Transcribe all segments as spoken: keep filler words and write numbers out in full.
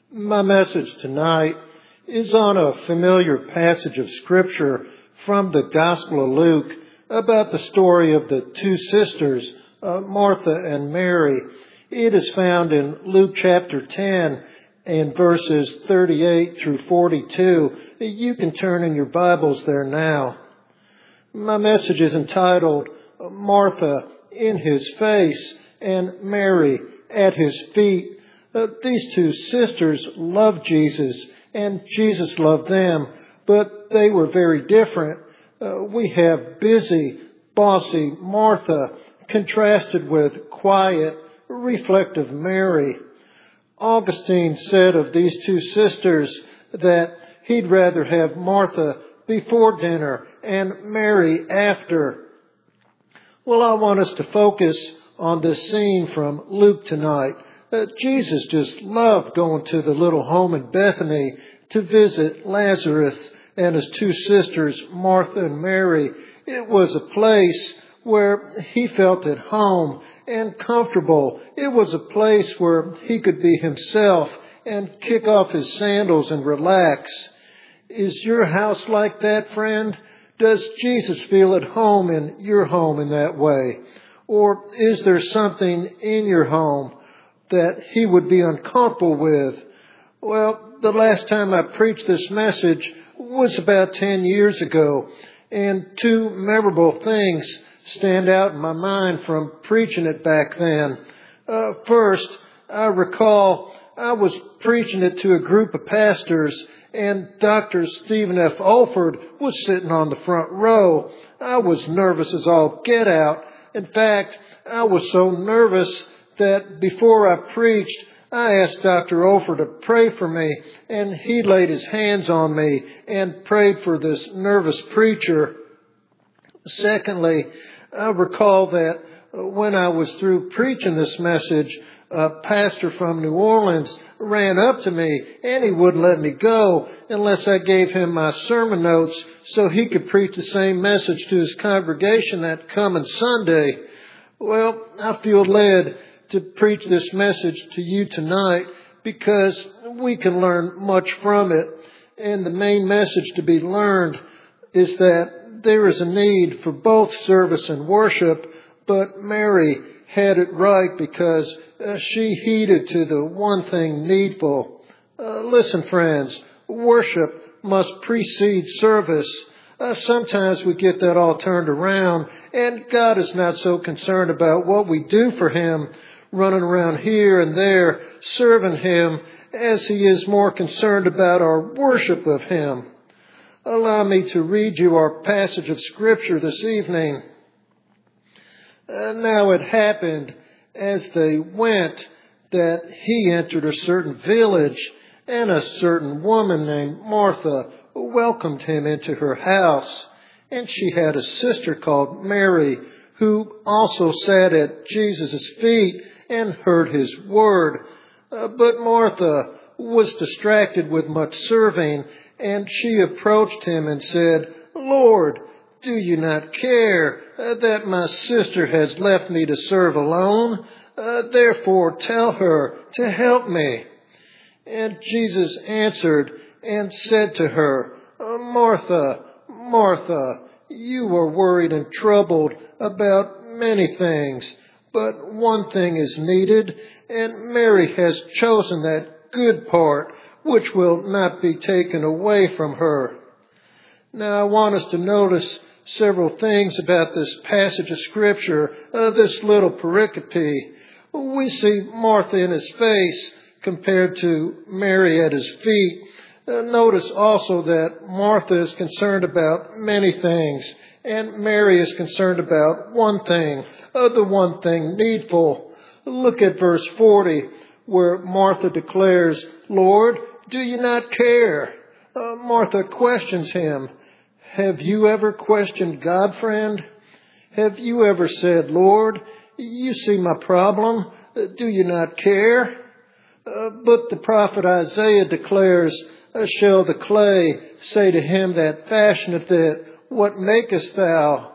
My message tonight is on a familiar passage of Scripture from the Gospel of Luke about the story of the two sisters, uh, Martha and Mary. It is found in Luke chapter ten and verses thirty-eight through forty-two. You can turn in your Bibles there now. My message is entitled, Martha in His Face and Mary at His Feet. Uh, these two sisters loved Jesus, and Jesus loved them, but they were very different. Uh, we have busy, bossy Martha contrasted with quiet, reflective Mary. Augustine said of these two sisters that he'd rather have Martha before dinner and Mary after. Well, I want us to focus on this scene from Luke tonight. Uh, Jesus just loved going to the little home in Bethany to visit Lazarus and his two sisters, Martha and Mary. It was a place where he felt at home and comfortable. It was a place where he could be himself and kick off his sandals and relax. Is your house like that, friend? Does Jesus feel at home in your home in that way? Or is there something in your home that he would be uncomfortable with? Well, the last time I preached this message was about ten years ago, and two memorable things stand out in my mind from preaching it back then. Uh, first, I recall I was preaching it to a group of pastors, and Doctor Stephen F. Alford was sitting on the front row. I was nervous as all get out. In fact, I was so nervous that before I preached, I asked Doctor Ofer to pray for me, and he laid his hands on me and prayed for this nervous preacher. Secondly, I recall that when I was through preaching this message, a pastor from New Orleans ran up to me, and he wouldn't let me go unless I gave him my sermon notes so he could preach the same message to his congregation that coming Sunday. Well, I feel led to preach this message to you tonight because we can learn much from it. And the main message to be learned is that there is a need for both service and worship, but Mary had it right because uh, she heeded to the one thing needful. Uh, listen, friends, worship must precede service. Uh, sometimes we get that all turned around, and God is not so concerned about what we do for Him, running around here and there, serving Him, as He is more concerned about our worship of Him. Allow me to read you our passage of Scripture this evening. Uh, now it happened as they went that He entered a certain village, and a certain woman named Martha welcomed Him into her house. And she had a sister called Mary, who also sat at Jesus' feet and heard His word. Uh, but Martha was distracted with much serving, and she approached Him and said, "Lord, do you not care uh, that my sister has left me to serve alone? Uh, therefore tell her to help me." And Jesus answered and said to her, "Martha, Martha, you are worried and troubled about many things, but one thing is needed, and Mary has chosen that good part which will not be taken away from her." Now I want us to notice several things about this passage of Scripture, uh, this little pericope. We see Martha in His face compared to Mary at His feet. Uh, notice also that Martha is concerned about many things, and Mary is concerned about one thing, uh, the one thing needful. Look at verse forty, where Martha declares, "Lord, do you not care?" Uh, Martha questions Him. Have you ever questioned God, friend? Have you ever said, "Lord, you see my problem. Uh, do you not care?" Uh, but the prophet Isaiah declares, uh, "Shall the clay say to him that fashioneth it, What makest thou?"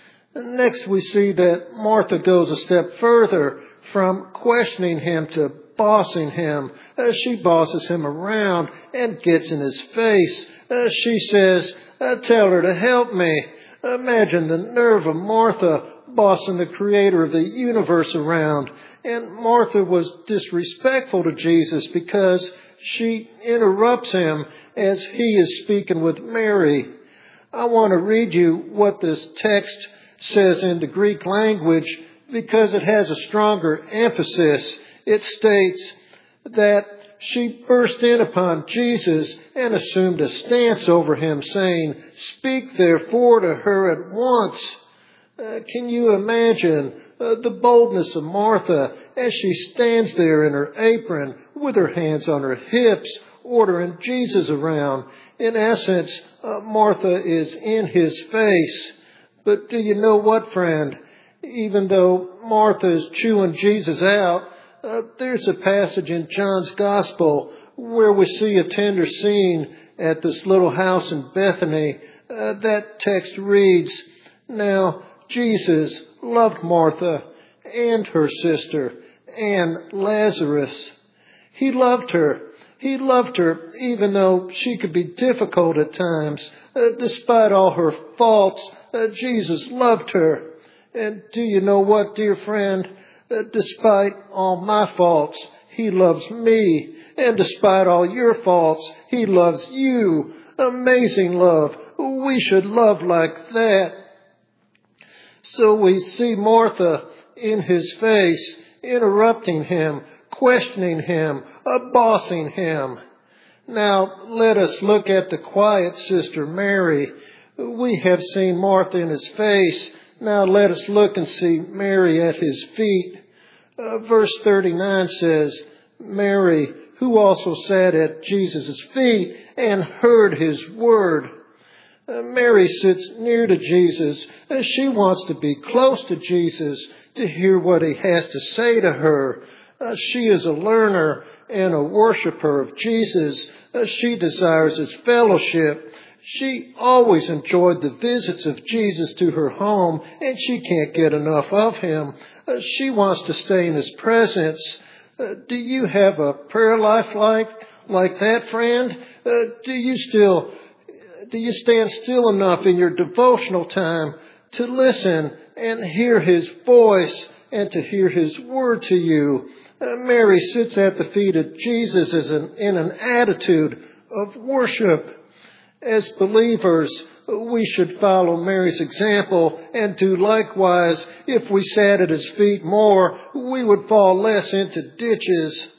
Next we see that Martha goes a step further from questioning Him to bossing him. Uh, she bosses him around and gets in his face. Uh, she says, uh, tell her to help me. Imagine the nerve of Martha bossing the creator of the universe around. And Martha was disrespectful to Jesus because she interrupts him as he is speaking with Mary. I want to read you what this text says in the Greek language because it has a stronger emphasis. It states that she burst in upon Jesus and assumed a stance over him, saying, "Speak therefore to her at once." Uh, can you imagine uh, the boldness of Martha as she stands there in her apron with her hands on her hips, ordering Jesus around? In essence, uh, Martha is in his face. But do you know what, friend? Even though Martha is chewing Jesus out, uh, there's a passage in John's Gospel where we see a tender scene at this little house in Bethany. Uh, that text reads, "Now Jesus loved Martha and her sister and Lazarus." He loved her. He loved her even though she could be difficult at times. Uh, despite all her faults, uh, Jesus loved her. And do you know what, dear friend? Uh, despite all my faults, He loves me. And despite all your faults, He loves you. Amazing love. We should love like that. So we see Martha in His face, interrupting Him, questioning Him, bossing Him. Now, let us look at the quiet sister Mary. We have seen Martha in His face. Now let us look and see Mary at His feet. Uh, verse thirty-nine says, Mary, who also sat at Jesus' feet and heard His word. Uh, Mary sits near to Jesus. Uh, she wants to be close to Jesus to hear what He has to say to her. Uh, she is a learner and a worshiper of Jesus. Uh, she desires His fellowship. She always enjoyed the visits of Jesus to her home, and she can't get enough of Him. Uh, she wants to stay in His presence. Uh, do you have a prayer life like, like that, friend? Uh, do you still, do you stand still enough in your devotional time to listen and hear His voice and to hear His word to you? Uh, Mary sits at the feet of Jesus as an, in an attitude of worship. As believers, we should follow Mary's example and do likewise. If we sat at His feet more, we would fall less into ditches.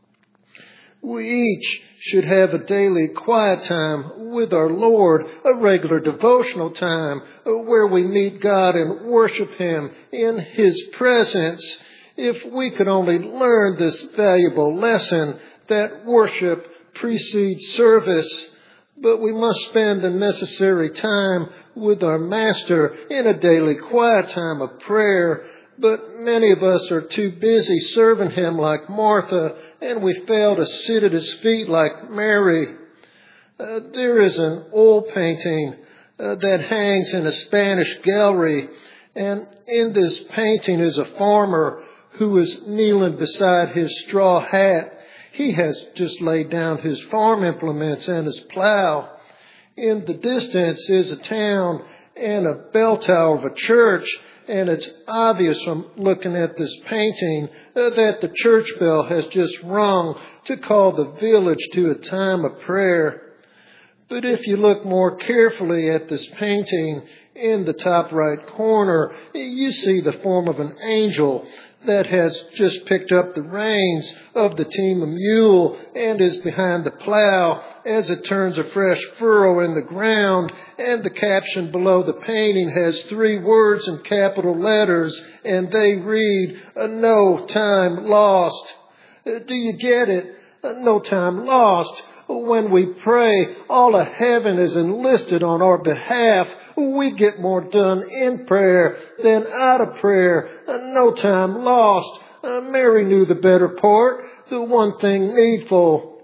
We each should have a daily quiet time with our Lord, a regular devotional time where we meet God and worship Him in His presence. If we could only learn this valuable lesson that worship precedes service, but we must spend the necessary time with our Master in a daily quiet time of prayer. But many of us are too busy serving Him like Martha, and we fail to sit at His feet like Mary. Uh, there is an oil painting uh, that hangs in a Spanish gallery, and in this painting is a farmer who is kneeling beside his straw hat. He has just laid down his farm implements and his plow. In the distance is a town and a bell tower of a church, and it's obvious from looking at this painting uh, that the church bell has just rung to call the village to a time of prayer. But if you look more carefully at this painting, in the top right corner, you see the form of an angel that has just picked up the reins of the team of mule and is behind the plow as it turns a fresh furrow in the ground. And the caption below the painting has three words in capital letters, and they read, "No time lost." Do you get it? No time lost. When we pray, all of heaven is enlisted on our behalf. We get more done in prayer than out of prayer. No time lost. Mary knew the better part, the one thing needful.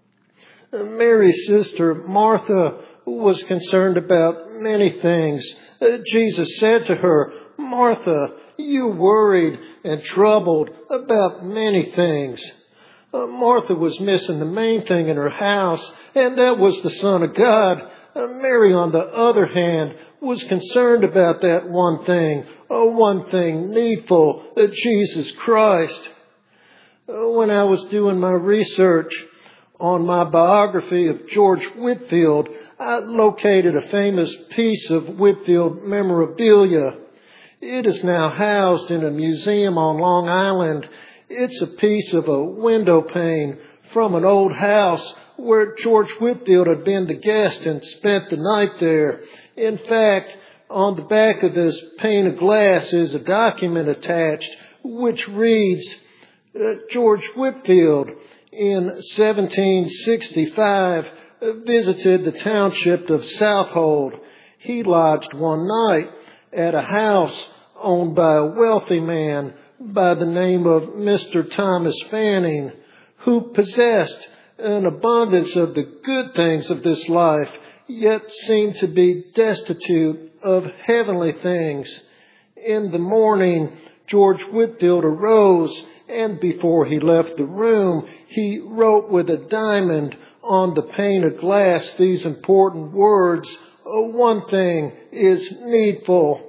Mary's sister, Martha, was concerned about many things. Jesus said to her, "Martha, you worried and troubled about many things." Uh, Martha was missing the main thing in her house, and that was the Son of God. Uh, Mary, on the other hand, was concerned about that one thing, uh, one thing needful, uh, Jesus Christ. Uh, when I was doing my research on my biography of George Whitefield, I located a famous piece of Whitefield memorabilia. It is now housed in a museum on Long Island. It's a piece of a window pane from an old house where George Whitefield had been the guest and spent the night there. In fact, on the back of this pane of glass is a document attached which reads, uh, George Whitefield in seventeen sixty-five visited the township of Southold. He lodged one night at a house owned by a wealthy man by the name of Mister Thomas Fanning, who possessed an abundance of the good things of this life, yet seemed to be destitute of heavenly things. In the morning, George Whitefield arose, and before he left the room, he wrote with a diamond on the pane of glass these important words, "One thing is needful."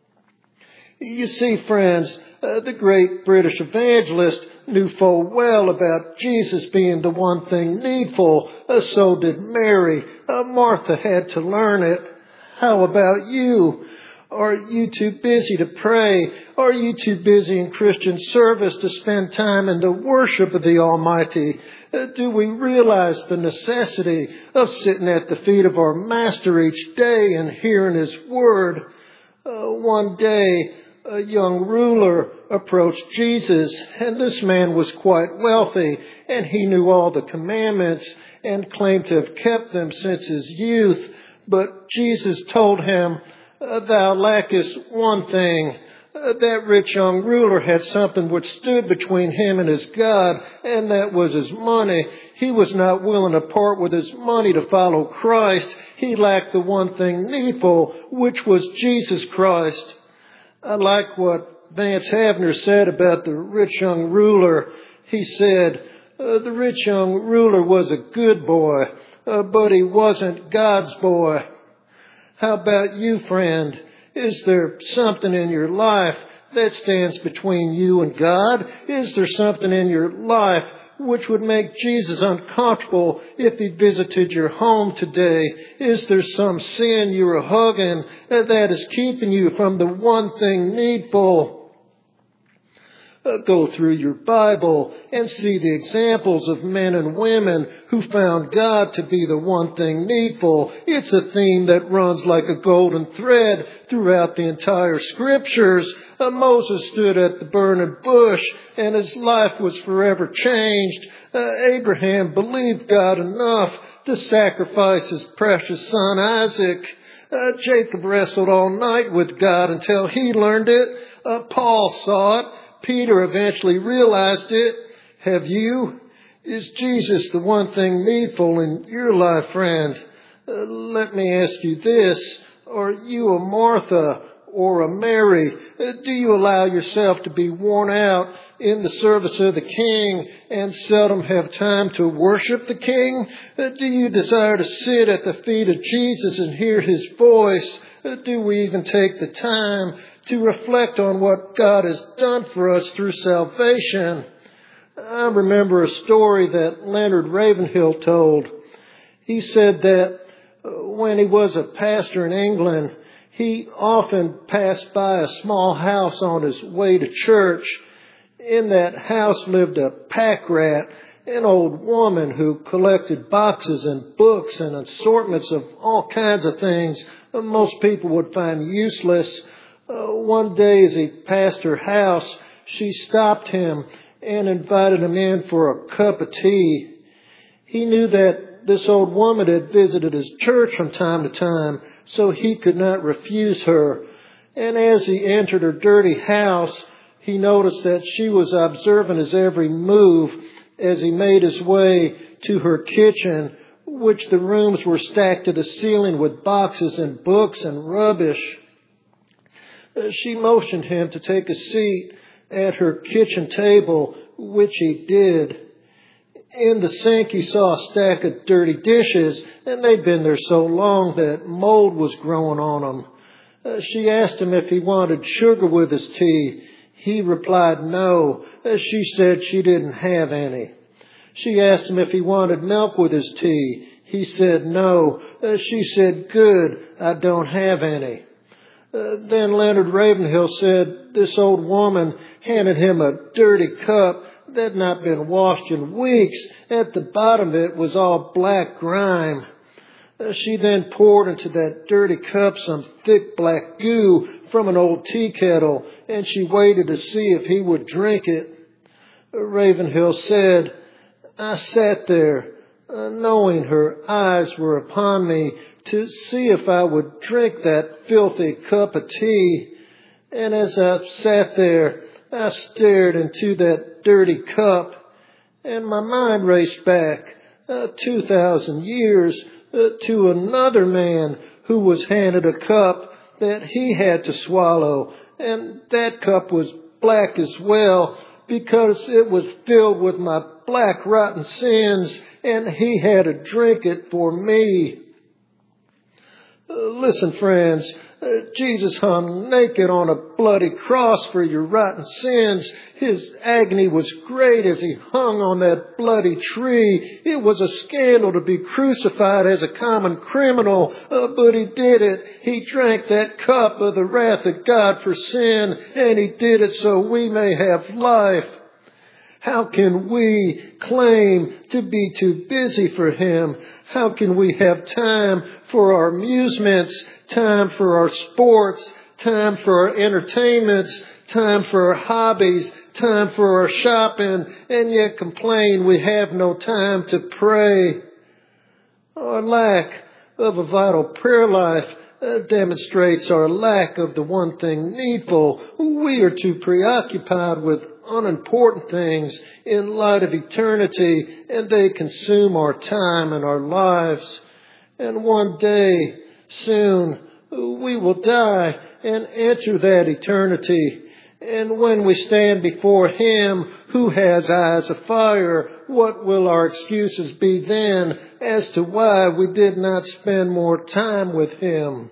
You see, friends, uh, the great British evangelist knew full well about Jesus being the one thing needful. Uh, so did Mary. Uh, Martha had to learn it. How about you? Are you too busy to pray? Are you too busy in Christian service to spend time in the worship of the Almighty? Uh, do we realize the necessity of sitting at the feet of our Master each day and hearing His Word? Uh, one day, a young ruler approached Jesus, and this man was quite wealthy, and he knew all the commandments and claimed to have kept them since his youth. But Jesus told him, "Thou lackest one thing." That rich young ruler had something which stood between him and his God, and that was his money. He was not willing to part with his money to follow Christ. He lacked the one thing needful, which was Jesus Christ. I like what Vance Havner said about the rich young ruler. He said, uh, the rich young ruler was a good boy, uh, but he wasn't God's boy. How about you, friend? Is there something in your life that stands between you and God? Is there something in your life which would make Jesus uncomfortable if He visited your home today? Is there some sin you're hugging that is keeping you from the one thing needful? Uh, go through your Bible and see the examples of men and women who found God to be the one thing needful. It's a theme that runs like a golden thread throughout the entire Scriptures. Uh, Moses stood at the burning bush and his life was forever changed. Uh, Abraham believed God enough to sacrifice his precious son Isaac. Uh, Jacob wrestled all night with God until he learned it. Uh, Paul saw it. Peter eventually realized it. Have you? Is Jesus the one thing needful in your life, friend? Uh, let me ask you this. Are you a Martha or a Mary? Uh, do you allow yourself to be worn out in the service of the King and seldom have time to worship the King? Uh, do you desire to sit at the feet of Jesus and hear His voice? Uh, do we even take the time to reflect on what God has done for us through salvation? I remember a story that Leonard Ravenhill told. He said that when he was a pastor in England, he often passed by a small house on his way to church. In that house lived a pack rat, an old woman who collected boxes and books and assortments of all kinds of things that most people would find useless. Uh, one day as he passed her house, she stopped him and invited him in for a cup of tea. He knew that this old woman had visited his church from time to time, so he could not refuse her. And as he entered her dirty house, he noticed that she was observing his every move as he made his way to her kitchen, which the rooms were stacked to the ceiling with boxes and books and rubbish. She motioned him to take a seat at her kitchen table, which he did. In the sink, he saw a stack of dirty dishes, and they'd been there so long that mold was growing on them. Uh, she asked him if he wanted sugar with his tea. He replied no. Uh, she said she didn't have any. She asked him if he wanted milk with his tea. He said no. Uh, she said, good, I don't have any. Uh, then Leonard Ravenhill said this old woman handed him a dirty cup that had not been washed in weeks. At the bottom of it was all black grime. Uh, she then poured into that dirty cup some thick black goo from an old tea kettle, and she waited to see if he would drink it. Uh, Ravenhill said, I sat there, uh, knowing her eyes were upon me, to see if I would drink that filthy cup of tea. And as I sat there, I stared into that dirty cup, and my mind raced back uh, two thousand years uh, to another man who was handed a cup that he had to swallow, and that cup was black as well because it was filled with my black rotten sins, and he had to drink it for me. Uh, listen, friends, uh, Jesus hung naked on a bloody cross for your rotten sins. His agony was great as he hung on that bloody tree. It was a scandal to be crucified as a common criminal, uh, but he did it. He drank that cup of the wrath of God for sin, and he did it so we may have life. How can we claim to be too busy for him? How can we have time for our amusements, time for our sports, time for our entertainments, time for our hobbies, time for our shopping, and yet complain we have no time to pray? Our lack of a vital prayer life uh, demonstrates our lack of the one thing needful. We are too preoccupied with unimportant things in light of eternity, and they consume our time and our lives. And one day, soon, we will die and enter that eternity. And when we stand before him who has eyes of fire, what will our excuses be then as to why we did not spend more time with him?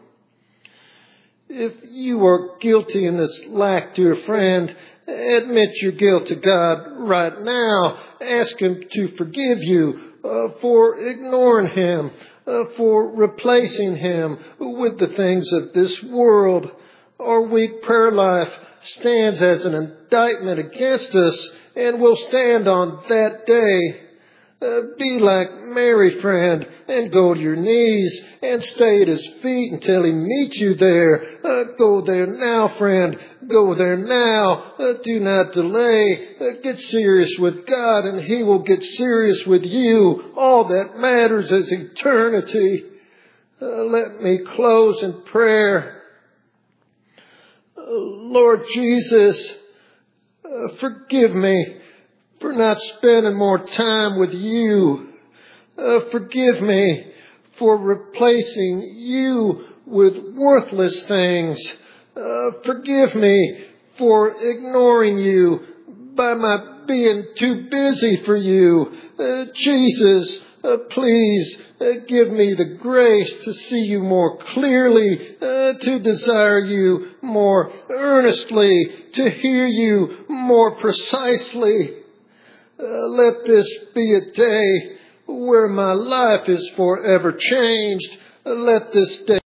If you are guilty in this lack, dear friend, admit your guilt to God right now. Ask him to forgive you uh, for ignoring him, uh, for replacing him with the things of this world. Our weak prayer life stands as an indictment against us and will stand on that day. Uh, be like Mary, friend, and go to your knees and stay at his feet until he meets you there. Uh, go there now, friend. Go there now. Uh, do not delay. Uh, get serious with God, and he will get serious with you. All that matters is eternity. Uh, let me close in prayer. Uh, Lord Jesus, uh, forgive me for not spending more time with you. Uh, forgive me for replacing you with worthless things. Uh, forgive me for ignoring you by my being too busy for you. Uh, Jesus, uh, please uh, give me the grace to see you more clearly, uh, to desire you more earnestly, to hear you more precisely. Uh, let this be a day where my life is forever changed. Uh, let this day